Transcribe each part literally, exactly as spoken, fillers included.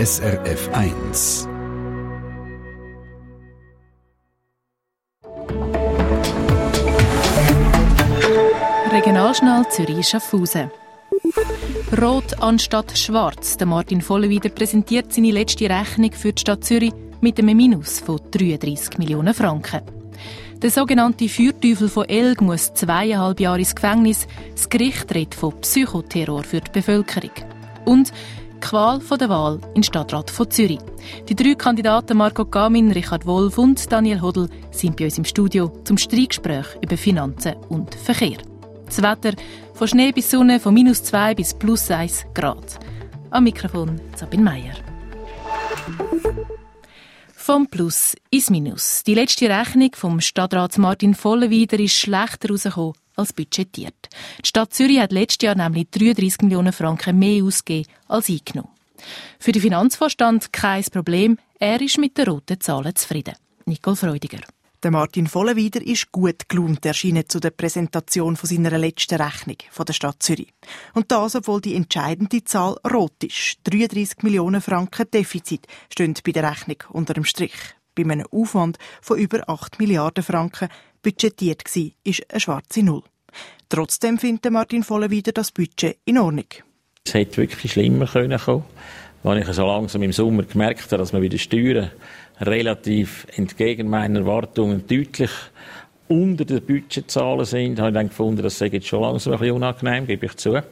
S R F eins. Regionaljournal Zürich-Schaffhausen. Rot anstatt schwarz. Der Martin Vollenwieder präsentiert seine letzte Rechnung für die Stadt Zürich mit einem Minus von dreiunddreissig Millionen Franken. Der sogenannte Feuerteufel von Elgg muss zweieinhalb Jahre ins Gefängnis. Das Gericht redet von Psychoterror für die Bevölkerung. Und die Qual der Wahl in Stadtrat von Zürich. Die drei Kandidaten Marco Gamin, Richard Wolf und Daniel Hodl sind bei uns im Studio zum Streitgespräch über Finanzen und Verkehr. Das Wetter von Schnee bis Sonne, von minus zwei bis plus eins Grad. Am Mikrofon Sabine Meier. Vom Plus ins Minus. Die letzte Rechnung vom Stadtrat Martin Vollenwieder ist schlechter herausgekommen als budgetiert. Die Stadt Zürich hat letztes Jahr nämlich dreiunddreissig Millionen Franken mehr ausgegeben als eingenommen. Für den Finanzvorstand kein Problem. Er ist mit den roten Zahlen zufrieden. Nicole Freudiger. Der Martin Vollenwieder ist gut gelaunt erschienen zu der Präsentation von seiner letzten Rechnung von der Stadt Zürich. Und das, obwohl die entscheidende Zahl rot ist. dreiunddreissig Millionen Franken Defizit stehen bei der Rechnung unter dem Strich. Bei einem Aufwand von über acht Milliarden Franken budgetiert war, ist eine schwarze Null. Trotzdem findet Martin Vollenwieder das Budget in Ordnung. Es hätte wirklich schlimmer kommen können, als ich so langsam im Sommer gemerkt habe, dass man wieder Steuern relativ entgegen meinen Erwartungen deutlich unter den Budgetzahlen sind, habe ich dann gefunden, das sei jetzt schon langsam ein bisschen unangenehm, gebe ich zu.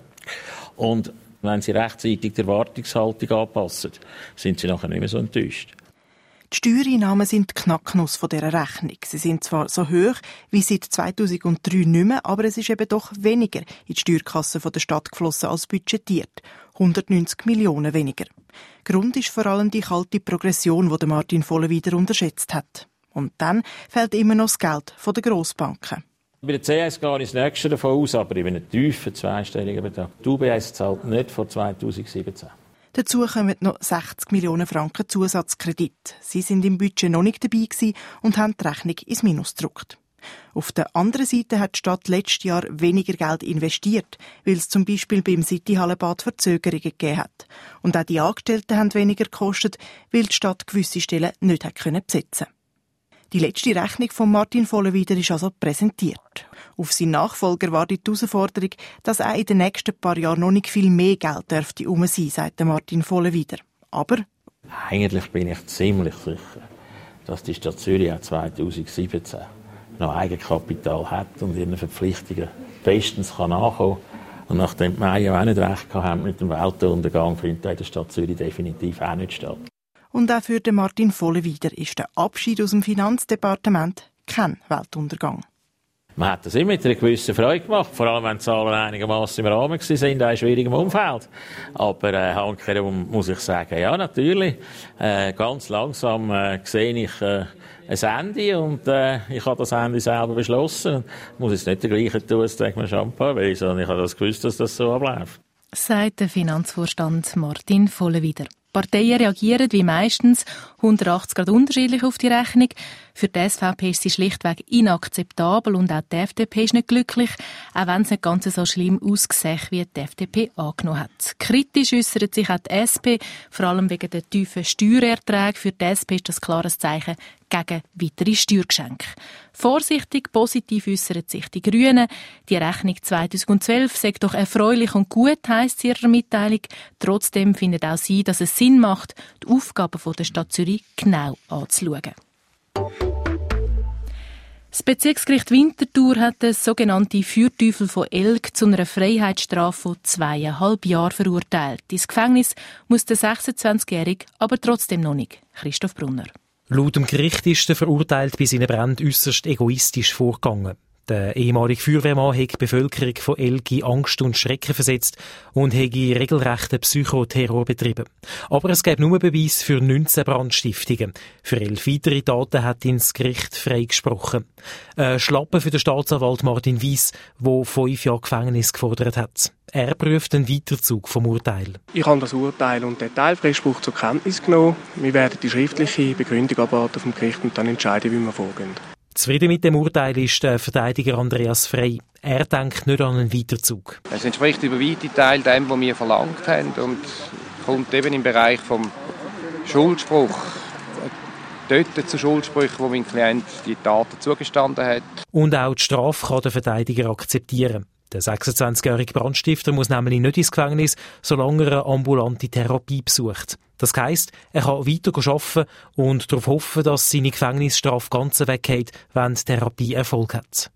Und wenn Sie rechtzeitig die Erwartungshaltung anpassen, sind Sie nachher nicht mehr so enttäuscht. Die Steuereinnahmen sind die Knacknuss von dieser Rechnung. Sie sind zwar so hoch wie seit zweitausenddrei nicht mehr, aber es ist eben doch weniger in die Steuerkasse der Stadt geflossen als budgetiert. hundertneunzig Millionen weniger. Grund ist vor allem die kalte Progression, die Martin Vollenwieder unterschätzt hat. Und dann fehlt immer noch das Geld von den Grossbanken. Bei der C S gehe ich das nächste davon aus, aber in einem tiefen zweistelligen Betrag. Die U B S zahlt nicht vor zweitausendsiebzehn. Dazu kommen noch sechzig Millionen Franken Zusatzkredit. Sie sind im Budget noch nicht dabei gewesen und haben die Rechnung ins Minus gedruckt. Auf der anderen Seite hat die Stadt letztes Jahr weniger Geld investiert, weil es zum Beispiel beim Cityhallenbad Verzögerungen gegeben hat. Und auch die Angestellten haben weniger gekostet, weil die Stadt gewisse Stellen nicht hat können besetzen. Die letzte Rechnung von Martin Vollenwieder ist also präsentiert. Auf seinen Nachfolger wartet die Herausforderung, dass auch in den nächsten paar Jahren noch nicht viel mehr Geld dürfte herum sein, sagt Martin Vollenwieder. Aber eigentlich bin ich ziemlich sicher, dass die Stadt Zürich auch zweitausendsiebzehn noch Eigenkapital hat und ihren Verpflichtungen bestens kann nachkommen. Und nachdem die Meier auch nicht recht haben mit dem Weltuntergang, findet in der Stadt Zürich definitiv auch nicht statt. Und auch für den Martin Vollenwieder ist der Abschied aus dem Finanzdepartement kein Weltuntergang. Man hat das immer mit einer gewissen Freude gemacht, vor allem wenn die Zahlen einigermaßen im Rahmen waren, in einem schwierigen Umfeld. Aber äh, handkehrum muss ich sagen, ja natürlich, äh, ganz langsam äh, sehe ich äh, ein Ende und äh, ich habe das Ende selber beschlossen. Ich muss jetzt nicht der gleiche tun, als man Champagner will, sondern ich habe das gewusst, dass das so abläuft. Sagt der Finanzvorstand Martin Vollenwieder. Parteien reagieren wie meistens hundertachtzig Grad unterschiedlich auf die Rechnung. Für die S V P ist sie schlichtweg inakzeptabel und auch die F D P ist nicht glücklich, auch wenn es nicht ganz so schlimm aussieht, wie die F D P angenommen hat. Kritisch äußert sich auch die S P, vor allem wegen der tiefen Steuererträge. Für die S P ist das ein klares Zeichen gegen weitere Steuergeschenke. Vorsichtig positiv äußern sich die Grünen. Die Rechnung zweitausendzwölf sei doch erfreulich und gut, heisst in ihrer Mitteilung. Trotzdem findet auch sie, dass es Sinn macht, die Aufgaben der Stadt Zürich genau anzuschauen. Das Bezirksgericht Winterthur hat den sogenannten Feuerteufel von Elgg zu einer Freiheitsstrafe von zweieinhalb Jahren verurteilt. Ins Gefängnis muss der sechsundzwanzigjährige aber trotzdem noch nicht. Christoph Brunner. Laut dem Gericht ist der Verurteilte bei seinen Bränden äusserst egoistisch vorgegangen. Der ehemalige Feuerwehrmann hat die Bevölkerung von Elgg in Angst und Schrecken versetzt und hat regelrechten Psychoterror betrieben. Aber es gab nur Beweis für neunzehn Brandstiftungen. Für elf weitere Taten hat ihn das Gericht freigesprochen. Ein Schlappen für den Staatsanwalt Martin Weiss, der fünf Jahre Gefängnis gefordert hat. Er prüft den Weiterzug vom Urteil. Ich habe das Urteil und den Teilfreispruch zur Kenntnis genommen. Wir werden die schriftliche Begründung abwarten vom Gericht und dann entscheiden, wie wir vorgehen. Zufrieden mit dem Urteil ist der Verteidiger Andreas Frey. Er denkt nicht an einen Weiterzug. Es entspricht über weite Teile dem, was wir verlangt haben und kommt eben im Bereich vom Schuldspruch. Dort zu Schuldsprüchen, wo mein Klient die Taten zugestanden hat. Und auch die Strafe kann der Verteidiger akzeptieren. Der sechsundzwanzigjährige Brandstifter muss nämlich nicht ins Gefängnis, solange er eine ambulante Therapie besucht. Das heisst, er kann weiter arbeiten und darauf hoffen, dass seine Gefängnisstrafe ganz weggeht, wenn die Therapie Erfolg hat.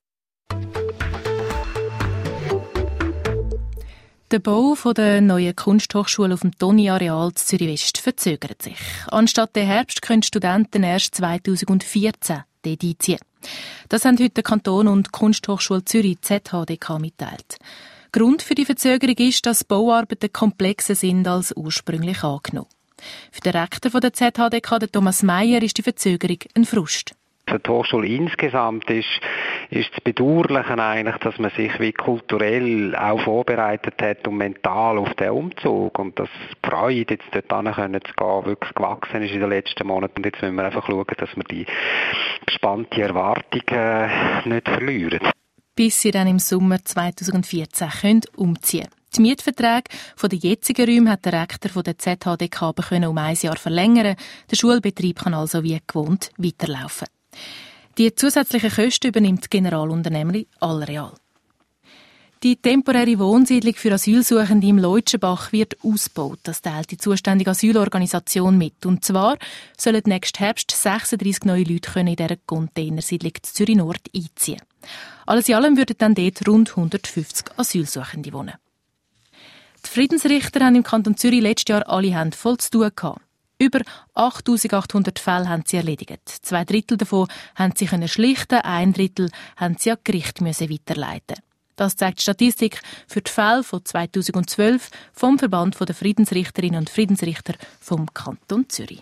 Der Bau der neuen Kunsthochschule auf dem Toni-Areal zu Zürich-West verzögert sich. Anstatt der Herbst können Studenten erst zweitausendvierzehn dort einziehen. Das haben heute der Kanton und die Kunsthochschule Zürich Z H D K mitteilt. Grund für die Verzögerung ist, dass Bauarbeiten komplexer sind als ursprünglich angenommen. Für den Rektor der Z H D K, Thomas Meyer, ist die Verzögerung ein Frust. Für die Hochschule insgesamt ist, ist das Bedauerliche eigentlich, dass man sich wie kulturell auch vorbereitet hat und mental auf den Umzug und dass die Freude, jetzt dort hin zu gehen, wirklich gewachsen ist in den letzten Monaten. Und jetzt müssen wir einfach schauen, dass wir die gespannte Erwartung äh, nicht verlieren. Bis sie dann im Sommer zweitausendvierzehn können umziehen können. Die Mietverträge von den jetzigen Räumen hat der Rektor von der Z H D K aber um ein Jahr verlängern. Der Schulbetrieb kann also wie gewohnt weiterlaufen. Die zusätzlichen Kosten übernimmt die Generalunternehmerin Allreal. Die temporäre Wohnsiedlung für Asylsuchende im Leutschenbach wird ausgebaut. Das teilt die zuständige Asylorganisation mit. Und zwar sollen nächsten Herbst sechsunddreissig neue Leute in dieser Containersiedlung Zürich Nord einziehen. Alles in allem würden dann dort rund hundertfünfzig Asylsuchende wohnen. Die Friedensrichter haben im Kanton Zürich letztes Jahr alle Hände voll zu tun gehabt. Über achttausendachthundert Fälle haben sie erledigt. Zwei Drittel davon haben sie schlichten, ein Drittel haben sie an Gericht müssen weiterleiten. Das zeigt die Statistik für die Fälle von zweitausendzwölf vom Verband der Friedensrichterinnen und Friedensrichter vom Kanton Zürich.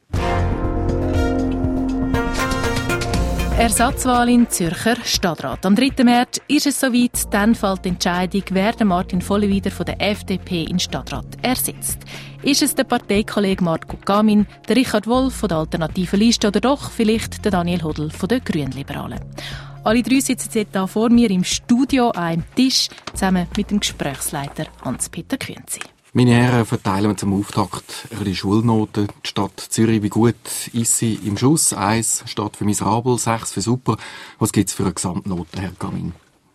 Ersatzwahl in Zürcher Stadtrat. Am dritten März ist es soweit, dann fällt die Entscheidung, wer den Martin Vollewider von der F D P in Stadtrat ersetzt. Ist es der Parteikollege Marco Gamin, der Richard Wolf von der Alternativen Liste oder doch vielleicht der Daniel Hodl von den Grünliberalen? Alle drei sitzen jetzt hier vor mir im Studio an einem Tisch, zusammen mit dem Gesprächsleiter Hans-Peter Künzi. Meine Herren, verteilen wir zum Auftakt die Schulnoten. Die Stadt Zürich, wie gut ist sie im Schuss? Eins steht für miserabel, sechs für super. Was gibt es für eine Gesamtnote, Herr Gamin?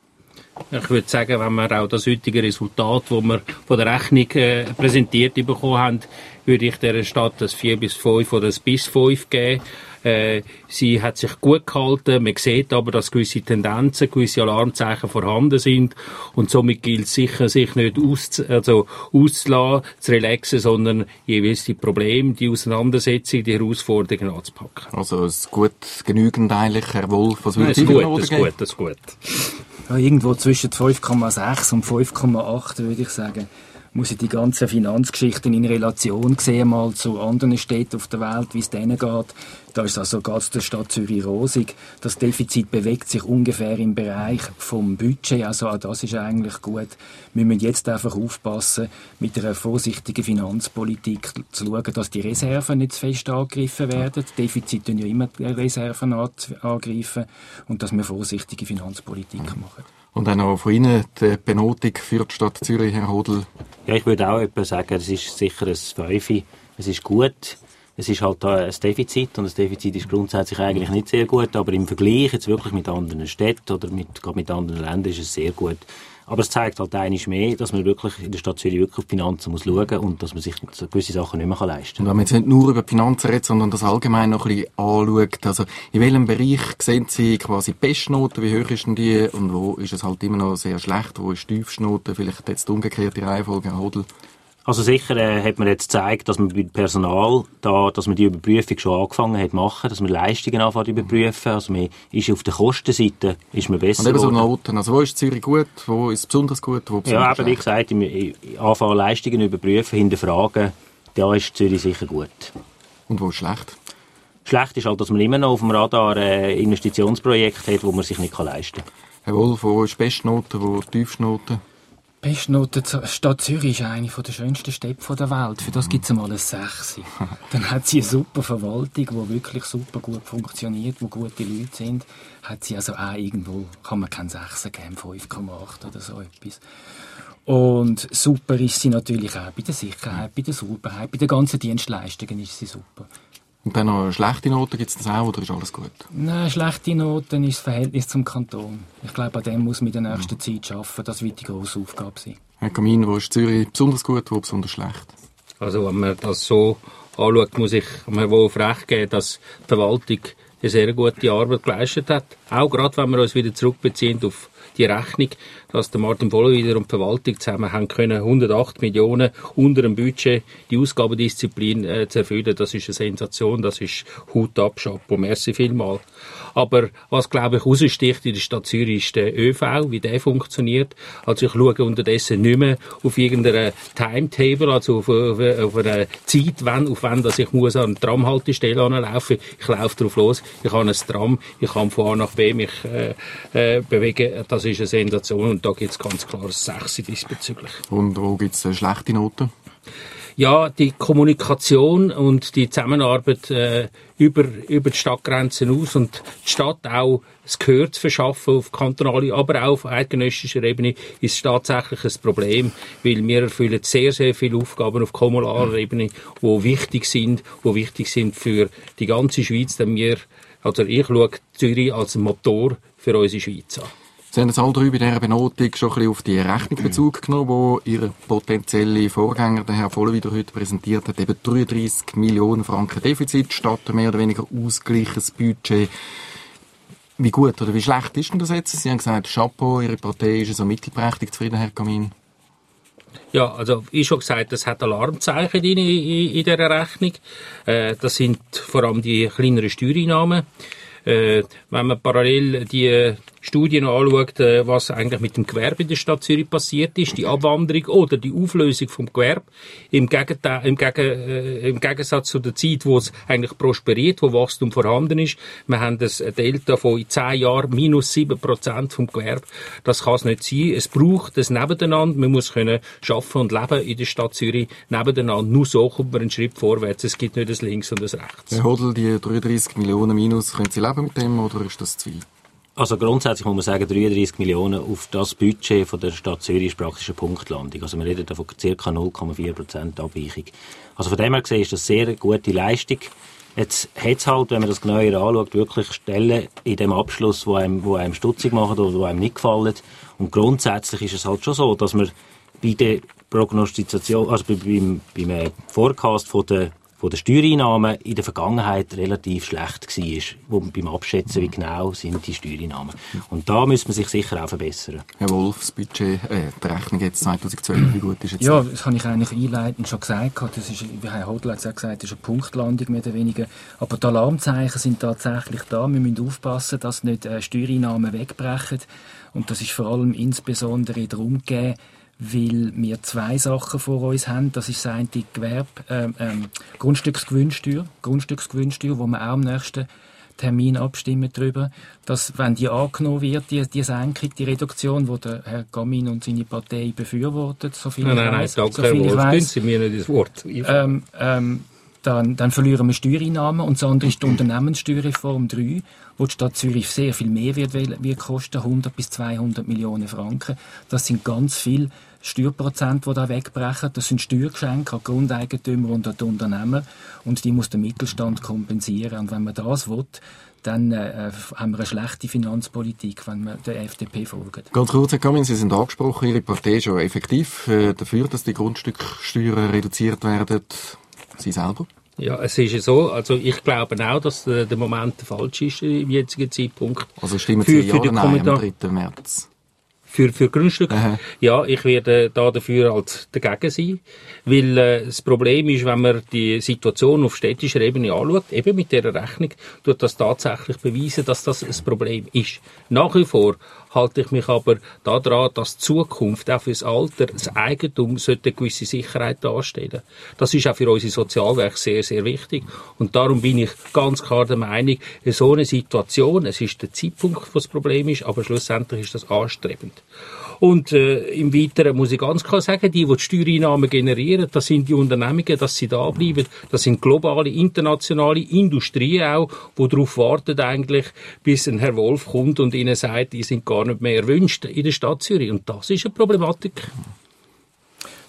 Ich würde sagen, wenn wir auch das heutige Resultat, das wir von der Rechnung äh, präsentiert bekommen haben, würde ich dieser Stadt das vier bis fünf oder das bis fünf geben. Äh, sie hat sich gut gehalten. Man sieht aber, dass gewisse Tendenzen, gewisse Alarmzeichen vorhanden sind. Und somit gilt es sicher, sich nicht aus, also auszulassen, zu relaxen, sondern jeweils die Probleme, die Auseinandersetzung, die Herausforderungen anzupacken. Also es ist gut, genügend eigentlich, Herr Wolf. Was würde Sie für Noten geben? Das ist gut, das ist gut. Ja, irgendwo zwischen fünf Komma sechs und fünf Komma acht würde ich sagen. Muss ich die ganzen Finanzgeschichten in Relation sehen, mal zu anderen Städten auf der Welt, wie es denen geht. Da ist also ganz der Stadt Zürich rosig. Das Defizit bewegt sich ungefähr im Bereich vom Budget, also auch das ist eigentlich gut. Wir müssen jetzt einfach aufpassen, mit einer vorsichtigen Finanzpolitik zu schauen, dass die Reserven nicht zu fest angegriffen werden. Defizit tun ja immer die Reserven angreifen und dass wir vorsichtige Finanzpolitik machen. Und auch noch von Ihnen die Benotung für die Stadt Zürich, Herr Hodl? Ja, ich würde auch etwa sagen, es ist sicher ein Fünfe. Es ist gut. Es ist halt da ein Defizit und das Defizit ist grundsätzlich eigentlich nicht sehr gut, aber im Vergleich jetzt wirklich mit anderen Städten oder mit, gerade mit anderen Ländern ist es sehr gut. Aber es zeigt halt einiges mehr, dass man wirklich in der Stadt Zürich wirklich auf die Finanzen muss schauen und dass man sich gewisse Sachen nicht mehr leisten kann. Und wenn man jetzt nicht nur über die Finanzen redet, sondern das allgemein noch ein bisschen anschaut, also in welchem Bereich sehen Sie quasi die Bestnoten, wie hoch ist denn die und wo ist es halt immer noch sehr schlecht, wo ist die Tiefstnote, vielleicht jetzt die umgekehrte Reihenfolge, Herr Hodl? Also sicher äh, hat man jetzt gezeigt, dass man bei Personal da, dass man die Überprüfung schon angefangen hat zu machen, dass man Leistungen anfängt zu überprüfen. Also man ist auf der Kostenseite ist man besser. Und eben so Noten. Also wo ist Zürich gut, wo ist es besonders gut, wo besonders Ja, aber wie gesagt, im, im Anfang Leistungen überprüfen, hinterfragen, da ist Zürich sicher gut. Und wo ist schlecht? Schlecht ist halt, dass man immer noch auf dem Radar äh, Investitionsprojekte hat, wo man sich nicht leisten kann. Herr Wolf, wo ist Bestnoten, wo Tiefstnoten? Bestnote Stadt Zürich ist eine der schönsten Städte der Welt. Für das gibt es einmal ein sechs. Dann hat sie eine super Verwaltung, die wirklich super gut funktioniert, wo gute Leute sind. Hat sie also auch irgendwo, kann man kein sechs geben, fünf Komma acht oder so etwas. Und super ist sie natürlich auch bei der Sicherheit, bei der Sauberkeit, bei den ganzen Dienstleistungen ist sie super. Und dann noch schlechte Noten, gibt es das auch, oder ist alles gut? Nein, schlechte Noten ist das Verhältnis zum Kanton. Ich glaube, an dem muss man in der nächsten mhm. Zeit arbeiten. Das wird die grosse Aufgabe sein. Herr Kamin, wo ist Zürich besonders gut, wo besonders schlecht? Also wenn man das so anschaut, muss ich mir wohl auf Recht geben, dass die Verwaltung eine sehr gute Arbeit geleistet hat. Auch gerade, wenn wir uns wieder zurückbeziehen auf die Rechnung, dass der Martin Vollwieder und die Verwaltung zusammen haben können, hundertacht Millionen unter dem Budget die Ausgabendisziplin äh, zu erfüllen. Das ist eine Sensation, das ist Hut ab, Chapeau, merci vielmal. Aber was, glaube ich, raussticht in der Stadt Zürich ist der ÖV, wie der funktioniert. Also ich schaue unterdessen nicht mehr auf irgendeine Timetable, also auf, auf, auf eine Zeit, wann, auf wann dass ich muss an eine Tramhaltestelle anlaufen. Ich laufe drauf los, ich habe ein Tram, ich kann von A nach B mich äh, äh, bewegen. Das ist eine Sensation und da gibt es ganz klar ein Sechs diesbezüglich. Und wo gibt es schlechte Noten? Ja, die Kommunikation und die Zusammenarbeit äh, über, über die Stadtgrenzen aus und die Stadt auch das Gehör zu verschaffen auf kantonaler, aber auch auf eidgenössischer Ebene ist tatsächlich ein Problem, weil wir erfüllen sehr, sehr viele Aufgaben auf kommunaler Ebene, die wichtig sind, die wichtig sind für die ganze Schweiz, denn wir, also ich schaue Zürich als Motor für unsere Schweiz an. Sie haben jetzt alle drei bei dieser Benotung schon ein bisschen auf die Rechnung Bezug genommen, die Ihr potenzieller Vorgänger, der Herr Vollenwieder, heute präsentiert hat. Eben dreiunddreissig Millionen Franken Defizit statt mehr oder weniger ausgleiches Budget. Wie gut oder wie schlecht ist denn das jetzt? Sie haben gesagt, Chapeau, Ihre Partei ist so mittelprächtig zufrieden, Herr Kamin. Ja, also wie schon gesagt, das hat Alarmzeichen in, in, in dieser Rechnung. Äh, das sind vor allem die kleineren Steuereinnahmen. Äh, wenn man parallel die Studien anschaut, was eigentlich mit dem Gewerbe in der Stadt Zürich passiert ist, die Abwanderung oder die Auflösung vom Gewerbe, im, Gegenteil, im, Gegen, äh, im Gegensatz zu der Zeit, wo es eigentlich prosperiert, wo Wachstum vorhanden ist. Wir haben das Delta von in zehn Jahren minus sieben Prozent vom Gewerbe. Das kann es nicht sein. Es braucht das Nebeneinander. Man muss können arbeiten und leben in der Stadt Zürich nebeneinander. Nur so kommt man einen Schritt vorwärts. Es gibt nicht das Links und das Rechts. Herr Hodl, die dreiunddreissig Millionen Minus, können Sie leben mit dem oder ist das zu viel? Also grundsätzlich muss man sagen, dreiunddreissig Millionen auf das Budget von der Stadt Zürich ist praktisch eine Punktlandung. Also wir reden da von ca. null Komma vier Prozent Abweichung. Also von dem her gesehen ist das sehr gute Leistung. Jetzt hat es halt, wenn man das genauer anschaut, wirklich Stellen in dem Abschluss, die einem, wo einem stutzig machen oder die einem nicht gefallen. Und grundsätzlich ist es halt schon so, dass man bei der Prognostization, also beim, beim Forecast von der von den Steuereinnahmen in der Vergangenheit relativ schlecht war, wo beim Abschätzen, wie genau sind die Steuereinnahmen. Und da müsste man sich sicher auch verbessern. Herr Wolf, das Budget, äh, die Rechnung jetzt zweitausendzwölf, wie gut ist jetzt? Ja, das habe ich eigentlich einleitend schon gesagt. Das ist, wie Herr Hodl hat gesagt, das ist eine Punktlandung mehr oder weniger. Aber die Alarmzeichen sind tatsächlich da. Wir müssen aufpassen, dass nicht äh, Steuereinnahmen wegbrechen. Und das ist vor allem insbesondere darum gegeben, weil wir zwei Sachen vor uns haben. Das ist das eine die Gewerbe, ähm, ähm, Grundstücksgewinnsteuer, Grundstücksgewinnsteuer, wo wir auch am nächsten Termin abstimmen darüber, dass, wenn die angenommen wird, die, die Senkung, die Reduktion, die der Herr Gamin und seine Partei befürwortet, so viel nein, ich nein, weiss, nein, so viel ich weiss, Sie mir nicht das Wort. Ähm, ähm, dann, dann verlieren wir Steuereinnahmen und das andere ist die Unternehmenssteuerreform drei, wo die Stadt Zürich sehr viel mehr wird, wird kosten, hundert bis zweihundert Millionen Franken. Das sind ganz viele Steuerprozente, die da wegbrechen. Das sind Steuergeschenke an Grundeigentümer und an die Unternehmer und die muss der Mittelstand kompensieren. Und wenn man das will, dann äh, haben wir eine schlechte Finanzpolitik, wenn wir der F D P folgen. Ganz kurz, Herr Kamin, Sie sind angesprochen, Ihre Partei ist schon effektiv äh, dafür, dass die Grundstücksteuern reduziert werden. Sie selber? Ja, es ist ja so, also ich glaube auch, dass der, der Moment der falsch ist im jetzigen Zeitpunkt. Also stimmen Sie ja oder nein am dritten März? Für, für Grundstücke? Aha. Ja, ich werde da dafür halt dagegen sein, weil äh, das Problem ist, wenn man die Situation auf städtischer Ebene anschaut, eben mit dieser Rechnung, tut das tatsächlich beweisen, dass das ein Problem ist. Nach wie vor halte ich mich aber daran, dass die Zukunft auch fürs Alter, das Eigentum, sollte eine gewisse Sicherheit darstellen. Das ist auch für unsere Sozialwerke sehr, sehr wichtig. Und darum bin ich ganz klar der Meinung, in so einer Situation, es ist der Zeitpunkt, wo das Problem ist, aber schlussendlich ist das anstrebend. Und äh, im Weiteren muss ich ganz klar sagen, die, die die Steuereinnahmen generieren, das sind die Unternehmungen, dass sie da bleiben. Das sind globale, internationale Industrien auch, die darauf warten eigentlich, bis ein Herr Wolf kommt und ihnen sagt, die sind gar nicht mehr erwünscht in der Stadt Zürich. Und das ist eine Problematik.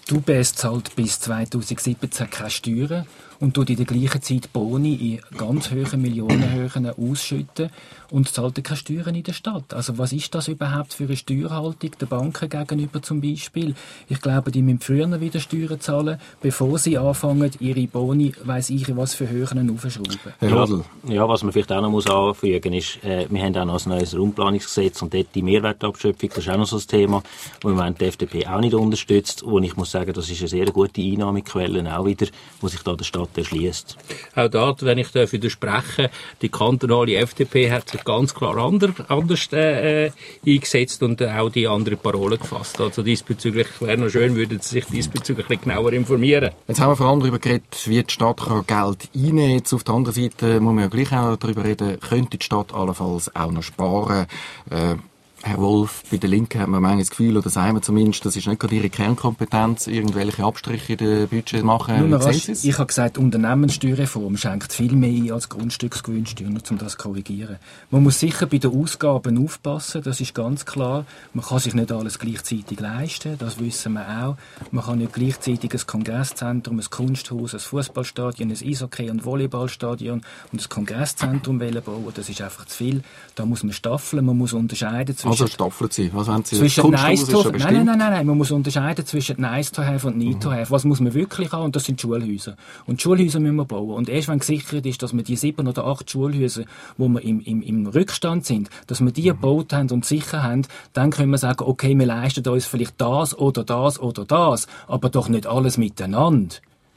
Die U B S zahlt bis zweitausendsiebzehn keine Steuern und tut in der gleichen Zeit Boni in ganz hohen Millionenhöhen ausschütten und zahlt keine Steuern in der Stadt. Also was ist das überhaupt für eine Steuerhaltung der Banken gegenüber zum Beispiel? Ich glaube, die müssen früher wieder Steuern zahlen, bevor sie anfangen, ihre Boni, weiss ich, was für Höhen aufzuschrauben. Ja, ja, was man vielleicht auch noch muss anfügen ist, äh, wir haben auch noch ein neues Raumplanungsgesetz und dort die Mehrwertabschöpfung, das ist auch noch so ein Thema, wo im Moment die F D P auch nicht unterstützt. Und ich muss sagen, das ist eine sehr gute Einnahmequelle auch wieder, wo sich da der Stadt erschließt. Auch da, wenn ich da widerspreche, die kantonale F D P hat sich ganz klar anders, anders äh, eingesetzt und auch die andere Parole gefasst. Also diesbezüglich wäre noch schön, würden Sie sich diesbezüglich ein bisschen genauer informieren. Jetzt haben wir vor allem darüber geredet, wie die Stadt kann Geld einnehmen. Jetzt auf der anderen Seite muss man ja gleich auch darüber reden, könnte die Stadt allenfalls auch noch sparen. Äh, Herr Wolf, bei der Linken hat man manchmal das Gefühl, oder sagen wir zumindest, das ist nicht gerade Ihre Kernkompetenz, irgendwelche Abstriche in den Budget machen. Nur rasch, ich habe gesagt, Unternehmenssteuerreform schenkt viel mehr ein als Grundstücksgewinnsteuer, nur um das zu korrigieren. Man muss sicher bei den Ausgaben aufpassen, das ist ganz klar. Man kann sich nicht alles gleichzeitig leisten, das wissen wir auch. Man kann nicht gleichzeitig ein Kongresszentrum, ein Kunsthaus, ein Fußballstadion, ein Eishockey- und Volleyballstadion und ein Kongresszentrum bauen. Das ist einfach zu viel. Da muss man staffeln, man muss unterscheiden zwischen Also staffeln Sie. Was wollen Sie? Zwischen nice to, nein, nein, nein, nein, nein. Man muss unterscheiden zwischen nice to have und need mhm. to have. Was muss man wirklich haben? Und das sind Schulhäuser. Und Schulhäuser müssen wir bauen. Und erst wenn gesichert ist, dass wir die sieben oder acht Schulhäuser, wo wir im, im, im Rückstand sind, dass wir die mhm. gebaut haben und sicher haben, dann können wir sagen, okay, wir leisten uns vielleicht das oder das oder das, aber doch nicht alles miteinander.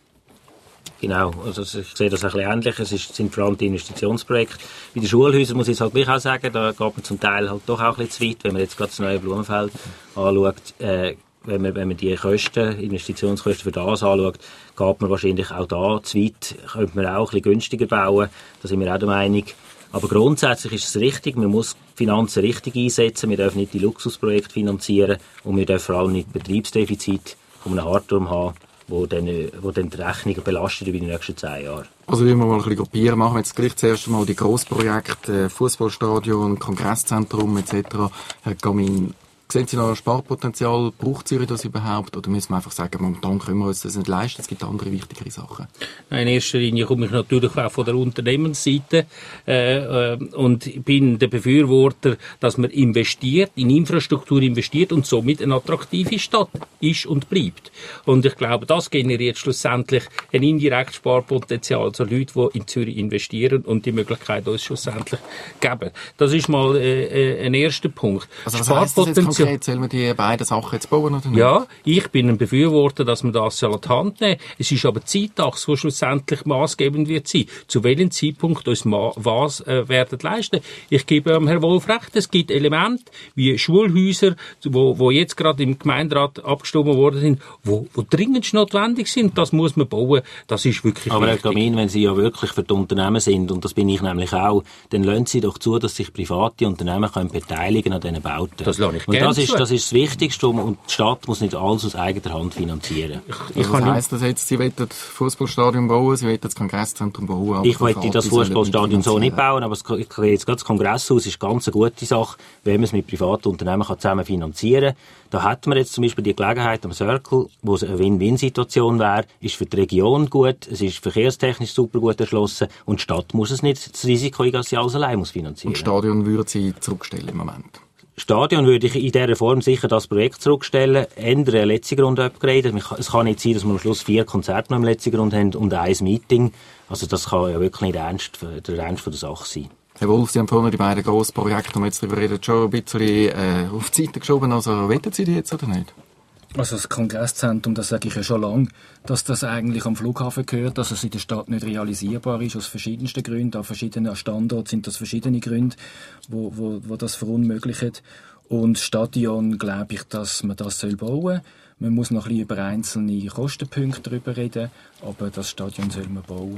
Genau, also ich sehe das ein bisschen ähnlich. Es ist, sind vor allem die Investitionsprojekte. Bei den Schulhäusern muss ich es halt gleich auch sagen, da geht man zum Teil halt doch auch ein bisschen zu weit, wenn man jetzt gerade das neue Blumenfeld anschaut. Äh, wenn man, wenn man die Kosten, Investitionskosten für das anschaut, geht man wahrscheinlich auch da zu weit. Könnte man auch ein bisschen günstiger bauen, da sind wir auch der Meinung. Aber grundsätzlich ist es richtig, man muss die Finanzen richtig einsetzen, wir dürfen nicht die Luxusprojekte finanzieren und wir dürfen vor allem nicht Betriebsdefizit von einem Hardturm haben, wo dann, wo dann die Rechnung belastet über die nächsten zehn Jahre. Also wenn wir mal ein bisschen gruppieren, machen wir jetzt gleich zuerst einmal die Grossprojekte, Fußballstadion, Kongresszentrum et cetera. Herr Gamin, sehen Sie noch ein Sparpotenzial? Braucht Zürich das überhaupt? Oder müssen wir einfach sagen, momentan können wir uns das nicht leisten, es gibt andere wichtigere Sachen? In erster Linie komme ich natürlich auch von der Unternehmensseite äh, äh, und bin der Befürworter, dass man investiert, in Infrastruktur investiert und somit eine attraktive Stadt ist und bleibt. Und ich glaube, das generiert schlussendlich ein indirektes Sparpotenzial, also Leute, die in Zürich investieren und die Möglichkeit uns schlussendlich geben. Das ist mal äh, ein erster Punkt. Also was heisst das jetzt konkret? Sollen wir die beiden Sachen jetzt bauen oder nicht? Ja, ich bin ein Befürworter, dass man das an die Hand nehmen soll. Es ist aber die Zeitachse, die schlussendlich maßgebend wird sein. Zu welchem Zeitpunkt uns was äh, werden leisten. Ich gebe ähm, Herrn Wolf recht, es gibt Elemente wie Schulhäuser, wo, wo jetzt gerade im Gemeinderat abgestimmt worden sind, wo, wo dringend notwendig sind. Das muss man bauen. Das ist wirklich aber wichtig. Herr Gamin, wenn Sie ja wirklich für die Unternehmen sind, und das bin ich nämlich auch, dann lassen Sie doch zu, dass sich private Unternehmen können beteiligen an diesen Bauten. Das lasse ich und das ist, das ist das Wichtigste, und die Stadt muss nicht alles aus eigener Hand finanzieren. Ich, ich was heisst das jetzt? Sie wollen das Fußballstadion bauen, Sie wollen das Kongresszentrum bauen? Ich möchte das Fußballstadion so nicht bauen, aber das, jetzt gerade das Kongresshaus ist ganz eine gute Sache, wenn man es mit privaten Unternehmen kann zusammen finanzieren kann. Da hat man jetzt zum Beispiel die Gelegenheit am Circle, wo es eine Win-Win-Situation wäre, ist für die Region gut, es ist verkehrstechnisch super gut erschlossen und die Stadt muss es nicht das Risiko eingehen, dass sie alles allein muss finanzieren. Und das Stadion würden Sie zurückstellen im Moment? Stadion würde ich in dieser Form sicher das Projekt zurückstellen, ändern eine letzte Grund upgraden. Es kann nicht sein, dass wir am Schluss vier Konzerte noch im letzten Grund haben und ein Meeting. Also das kann ja wirklich nicht ernst, der Ernst von der Sache sein. Herr Wolf, Sie haben vorhin die beiden grossen Projekte, die wir jetzt darüber reden, schon ein bisschen äh, auf die Seite geschoben. Also wollen Sie die jetzt oder nicht? Also das Kongresszentrum, das sage ich ja schon lange, dass das eigentlich am Flughafen gehört, dass es in der Stadt nicht realisierbar ist, aus verschiedensten Gründen. An verschiedenen Standorten sind das verschiedene Gründe, wo, wo, wo das verunmöglichen. Und Stadion, glaube ich, dass man das soll bauen soll. Man muss noch ein bisschen über einzelne Kostenpunkte darüber reden, aber das Stadion soll man bauen.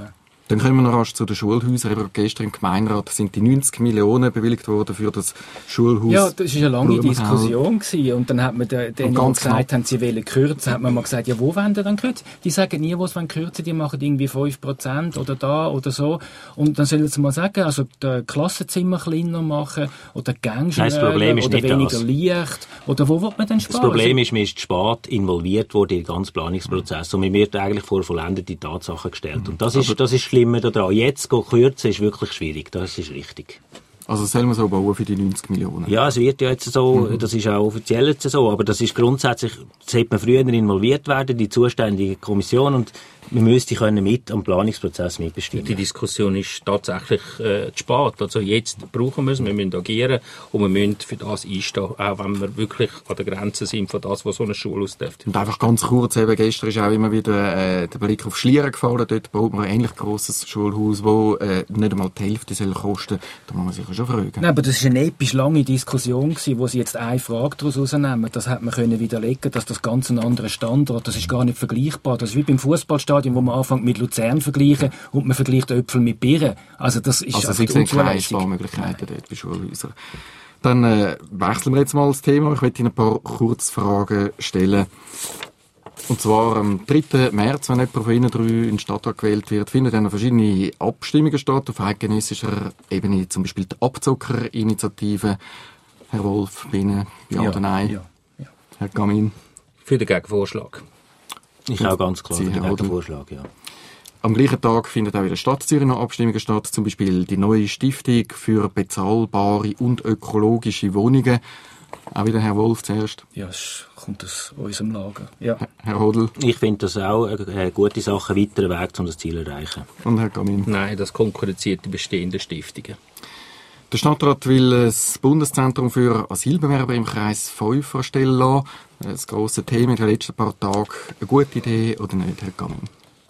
Dann kommen wir noch rasch zu den Schulhäusern. Eben gestern im Gemeinderat sind die neunzig Millionen bewilligt worden für das Schulhaus. Ja, das war eine lange Blumenthal. Diskussion gewesen. Und dann hat man den, den die gesagt, haben sie wollen kürzen, hat man mal gesagt, ja, wo wollen die dann kürzen? Die sagen nie, wo sie wollen kürzen, die machen irgendwie fünf Prozent oder da oder so. Und dann sollen sie mal sagen, also die Klassenzimmer kleiner machen oder Gänge schneller oder weniger das. Licht. Oder wo will man denn sparen? Das Problem ist, man ist zu spät involviert worden in den ganzen Planungsprozess. Und man wird eigentlich vor vollendete Tatsachen gestellt. Und das ist, das ist schlimmer daran. Jetzt go kürzen ist wirklich schwierig. Das ist richtig. Also soll man so bauen für die neunzig Millionen? Ja, es wird ja jetzt so, mhm. das ist auch offiziell jetzt so, aber das ist grundsätzlich, sollte man früher involviert werden, die zuständige Kommission, und man müsste können mit am Planungsprozess mitbestimmen. Die Diskussion ist tatsächlich äh, zu spät. Also jetzt brauchen wir es, wir müssen agieren und wir müssen für das einstehen, auch wenn wir wirklich an der Grenze sind von das, was so eine Schule ausdürft. Und einfach ganz kurz, eben gestern ist auch immer wieder äh, der Blick auf Schlieren gefallen. Dort baut man ein ähnlich grosses Schulhaus, das äh, nicht einmal die Hälfte soll kosten. Da muss man sich schon fragen. Nein, aber das war eine episch lange Diskussion gewesen, wo sie jetzt eine Frage daraus rausnehmen. Das hat man können widerlegen, dass das ganz ein anderer Standort, das ist gar nicht vergleichbar. Das ist wie beim Fußballstadion, wo man anfängt mit Luzern vergleichen und man vergleicht Äpfel mit Birnen. Also das ist also es sind keine Sparmöglichkeiten dort bei Schulhäusern. Dann äh, wechseln wir jetzt mal das Thema. Ich möchte Ihnen ein paar Kurzfragen stellen. Und zwar am dritten März, wenn jemand von Ihnen drei in den Stadtrat gewählt wird, finden dann verschiedene Abstimmungen statt, auf eidgenössischer Ebene, zum Beispiel die Abzockerinitiative. Herr Wolf, bei Ihnen, ja, ja oder nein? Ja, ja. Herr Gamin? Für den Gegenvorschlag. Ich auch ganz klar für den Gegenvorschlag, ja. Am gleichen Tag findet auch in der Stadt Zürich noch Abstimmungen statt, zum Beispiel die neue Stiftung für bezahlbare und ökologische Wohnungen. Auch wieder Herr Wolf zuerst. Ja, es kommt aus unserem Lager. Ja. Herr Hodl? Ich finde das auch eine gute Sache, ein weiterer Weg, um das Ziel zu erreichen. Und Herr Gamin? Nein, das konkurrenziert die bestehenden Stiftungen. Der Stadtrat will das Bundeszentrum für Asylbewerber im Kreis fünf erstellen lassen. Das grosse Thema in den letzten paar Tagen. Eine gute Idee oder nicht, Herr Gamin?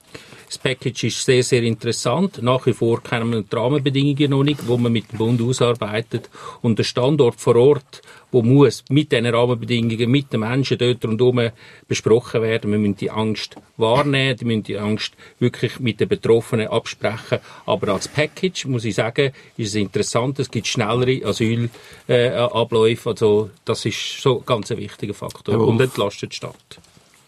Das Package ist sehr, sehr interessant. Nach wie vor kennen wir die Rahmenbedingungen noch nicht, wo man mit dem Bund ausarbeitet. Und der Standort vor Ort, wo muss mit diesen Rahmenbedingungen, mit den Menschen dort rundherum besprochen werden. Wir müssen die Angst wahrnehmen, wir müssen die Angst wirklich mit den Betroffenen absprechen. Aber als Package, muss ich sagen, ist es interessant. Es gibt schnellere Asylabläufe. Äh, also, das ist so ganz ein wichtiger Faktor. Und entlastet die Stadt.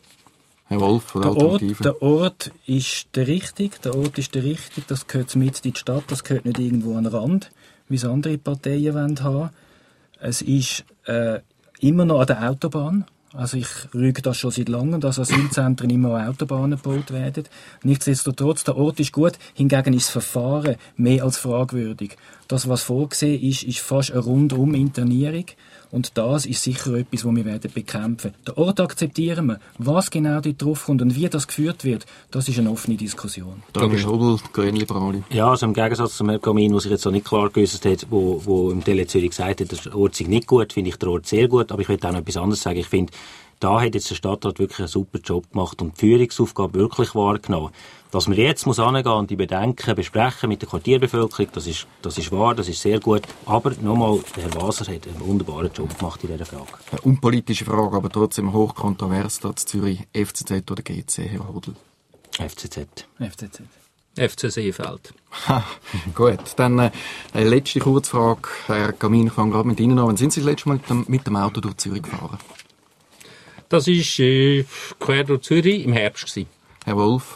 Herr Wolf von der, der Alternative. Ort, der Ort ist der richtige, der Ort ist der richtige, das gehört mit in die Stadt, das gehört nicht irgendwo an den Rand, wie es andere Parteien wollen haben. Es ist äh, immer noch an der Autobahn. Also ich rüge das schon seit langem, dass Asylzentren immer an Autobahnen gebaut werden. Nichtsdestotrotz, der Ort ist gut, hingegen ist das Verfahren mehr als fragwürdig. Das, was vorgesehen ist, ist fast eine Rundum-Internierung. Und das ist sicher etwas, das wir werden bekämpfen. Den Ort akzeptieren wir. Was genau dort drauf kommt und wie das geführt wird, das ist eine offene Diskussion. Danke, Schobel, Grünliberale. Ja, also im Gegensatz zum Herrn Gamin, was ich jetzt noch nicht klar gewusst hat, wo, wo im Tele Zürich gesagt hat, der Ort sei nicht gut, finde ich den Ort sehr gut. Aber ich will auch noch etwas anderes sagen. Ich finde, da hat jetzt der Stadtrat wirklich einen super Job gemacht und die Führungsaufgabe wirklich wahrgenommen. Dass man jetzt muss hingehen und die Bedenken besprechen mit der Quartierbevölkerung, das ist, das ist wahr, das ist sehr gut. Aber nochmal, der Herr Waser hat einen wunderbaren Job gemacht in dieser Frage. Eine unpolitische Frage, aber trotzdem hochkontrovers, da Zürich, F C Z oder G C, Herr Hodl? F C Z. F C Z. F C Seefeld. Gut, dann äh, eine letzte Kurzfrage. Herr Gamin, ich fange gerade mit Ihnen an. Wann sind Sie das letzte Mal mit dem, mit dem Auto durch Zürich gefahren? Das war äh, quer durch Zürich im Herbst gewesen. Herr Wolf?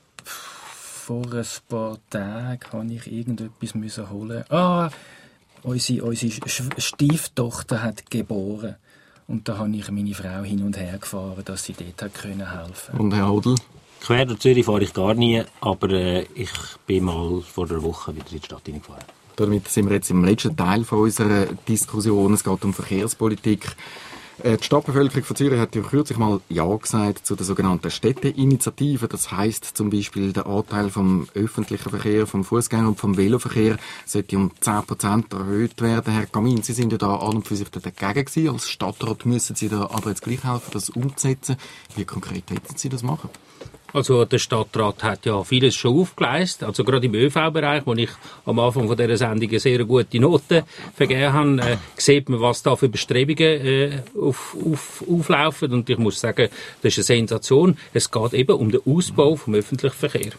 Vor ein paar Tagen musste ich irgendetwas holen. Ah, unsere, unsere Stieftochter hat geboren. Und da habe ich meine Frau hin und her gefahren, dass sie dort helfen konnte. Und Herr Hodl? Quer durch Zürich fahre ich gar nie, aber äh, ich bin mal vor einer Woche wieder in die Stadt hineingefahren. Damit sind wir jetzt im letzten Teil von unserer Diskussion. Es geht um Verkehrspolitik. Die Stadtbevölkerung von Zürich hat ja kürzlich mal Ja gesagt zu der sogenannten Städteinitiative. Das heisst zum Beispiel, der Anteil vom öffentlichen Verkehr, vom Fußgänger und vom Veloverkehr sollte um zehn Prozent erhöht werden. Herr Gamin, Sie sind ja da an und für sich dagegen gewesen. Als Stadtrat müssen Sie da aber jetzt gleich helfen, das umzusetzen. Wie konkret hätten Sie das machen? Also der Stadtrat hat ja vieles schon aufgeleistet, also gerade im Ö V-Bereich, wo ich am Anfang von dieser Sendung eine sehr gute Note vergeben habe, äh, sieht man, was da für Bestrebungen äh, auf, auf, auflaufen, und ich muss sagen, das ist eine Sensation. Es geht eben um den Ausbau vom öffentlichen Verkehr.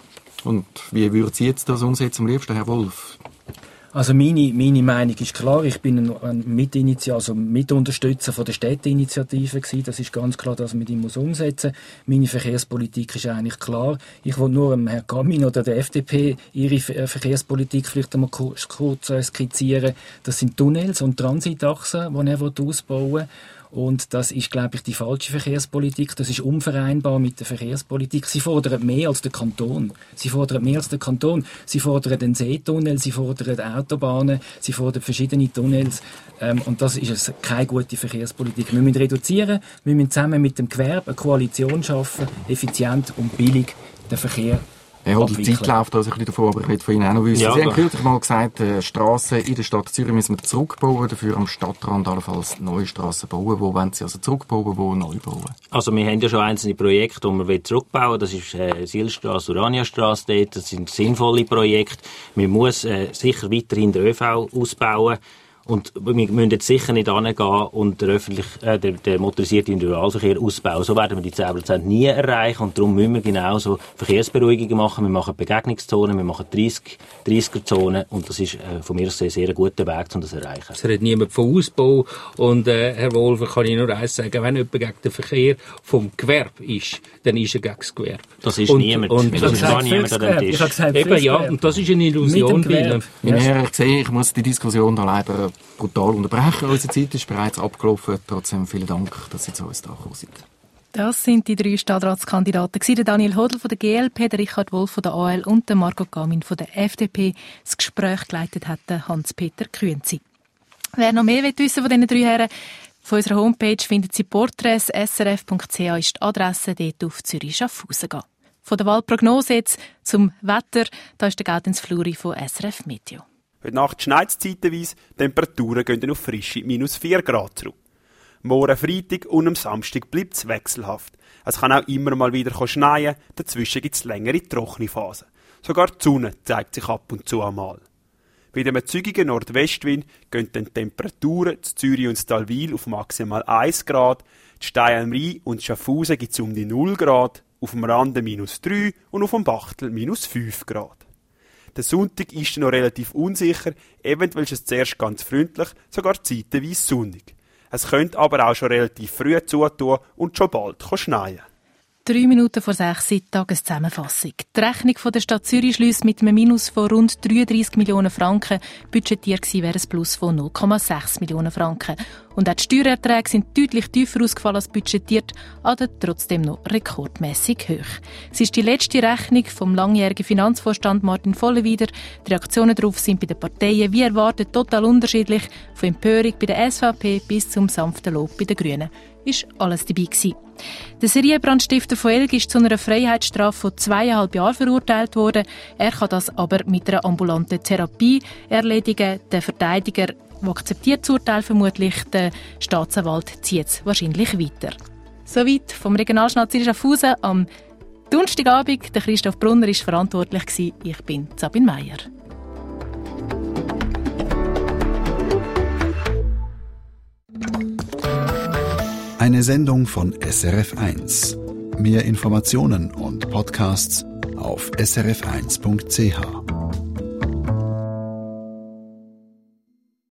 Und wie würden Sie jetzt das umsetzen am liebsten, Herr Wolf? Also meine, meine Meinung ist klar. Ich bin ein, ein Mitinitiator, also Mitunterstützer von der Städteinitiative gewesen. Das ist ganz klar, dass man die muss umsetzen muss. Meine Verkehrspolitik ist eigentlich klar. Ich will nur dem Herrn Gamin oder der F D P ihre Verkehrspolitik vielleicht einmal kurz, kurz skizzieren. Das sind Tunnels und Transitachsen, die er ausbauen will. Und das ist, glaube ich, die falsche Verkehrspolitik. Das ist unvereinbar mit der Verkehrspolitik. Sie fordern mehr als der Kanton. Sie fordern mehr als der Kanton. Sie fordern den Seetunnel, sie fordern Autobahnen, sie fordern verschiedene Tunnels. Ähm, und das ist keine gute Verkehrspolitik. Wir müssen reduzieren, wir müssen zusammen mit dem Gewerbe eine Koalition schaffen, effizient und billig den Verkehr. Ja, die Zeit läuft also ein bisschen davor, aber ich will von Ihnen auch noch wissen. Ja, Sie haben kürzlich mal gesagt, äh, Strassen in der Stadt Zürich müssen wir zurückbauen, dafür am Stadtrand allenfalls neue Strassen bauen. Wo wollen Sie also zurückbauen, wo neu bauen? Also wir haben ja schon einzelne Projekte, die wir zurückbauen wollen. Das ist äh, Silstrasse, Uraniastrasse dort. Das sind sinnvolle Projekte. Man muss äh, sicher weiterhin den ÖV ausbauen. Und wir müssen jetzt sicher nicht hingehen und den, öffentlich, äh, den, den motorisierten Individualverkehr ausbauen. So werden wir die zehn Prozent nie erreichen. Und darum müssen wir genauso Verkehrsberuhigungen machen. Wir machen Begegnungszonen, wir machen dreißiger-Zonen. Und das ist äh, von mir aus ein sehr guter Weg, um das zu erreichen. Es redet niemand von Ausbau. Und äh, Herr Wolf, kann ich nur eins sagen, wenn jemand gegen den Verkehr vom Gewerbe ist, dann ist er gegen das Gewerbe. Das ist und, niemand. Und, und das ist gar niemand an dem Tisch. Eben, ja, und das ist eine Illusion. Meine Herren, ich sehe, ich muss die Diskussion da leider brutal unterbrechen. Unsere Zeit ist bereits abgelaufen. Trotzdem vielen Dank, dass Sie zu uns da gekommen sind. Das sind die drei Stadtratskandidaten. Der Daniel Hodl von der G L P, der Richard Wolf von der A L und der Margot Gamin von der F D P. Das Gespräch geleitet hat Hans-Peter Künzi. Wer noch mehr wissen von diesen drei Herren, von unserer Homepage findet Sie Porträts. S R F Punkt C H ist die Adresse, dort auf Zürich-Schaffhausen gehen. Von der Wahlprognose jetzt zum Wetter, da ist der Gaudens Fluri von S R F Meteo. Heute Nacht schneit es zeitweise, Temperaturen gehen auf frische minus vier Grad zurück. Morgen Freitag und am Samstag bleibt es wechselhaft. Es kann auch immer mal wieder schneien, dazwischen gibt es längere trockene Phasen. Sogar die Sonne zeigt sich ab und zu einmal. Bei dem zügigen Nordwestwind gehen die Temperaturen zu Zürich und Stalwil auf maximal eins Grad, die Stein am Rhein und Schaffhausen gibt es um die null Grad, auf dem Rande minus drei und auf dem Bachtel minus fünf Grad. Der Sonntag ist noch relativ unsicher, eventuell ist es zuerst ganz freundlich, sogar zeitweise sonnig. Es könnte aber auch schon relativ früh zutun und schon bald schneien. Drei Minuten vor sechs, Tageszusammenfassung. Die Rechnung von der Stadt Zürich schliesst mit einem Minus von rund dreiunddreissig Millionen Franken. Budgetiert gewesen wäre ein Plus von null Komma sechs Millionen Franken. Und auch die Steuererträge sind deutlich tiefer ausgefallen als budgetiert, aber trotzdem noch rekordmässig hoch. Es ist die letzte Rechnung vom langjährigen Finanzvorstand Martin Vollenwider. Die Reaktionen darauf sind bei den Parteien wie erwartet total unterschiedlich. Von Empörung bei der S V P bis zum sanften Lob bei den Grünen. Ist alles dabei gewesen. Der Serienbrandstifter von Elg ist zu einer Freiheitsstrafe von zweieinhalb Jahren verurteilt worden. Er kann das aber mit einer ambulanten Therapie erledigen. Der Verteidiger, der akzeptiert das Urteil vermutlich, der Staatsanwalt zieht es wahrscheinlich weiter. Soweit vom Regionalschnall Zürich-Schaffhausen am Donnerstagabend. Der Christoph Brunner war verantwortlich. Ich bin Sabine Meier. Eine Sendung von S R F eins. Mehr Informationen und Podcasts auf s r f eins punkt c h.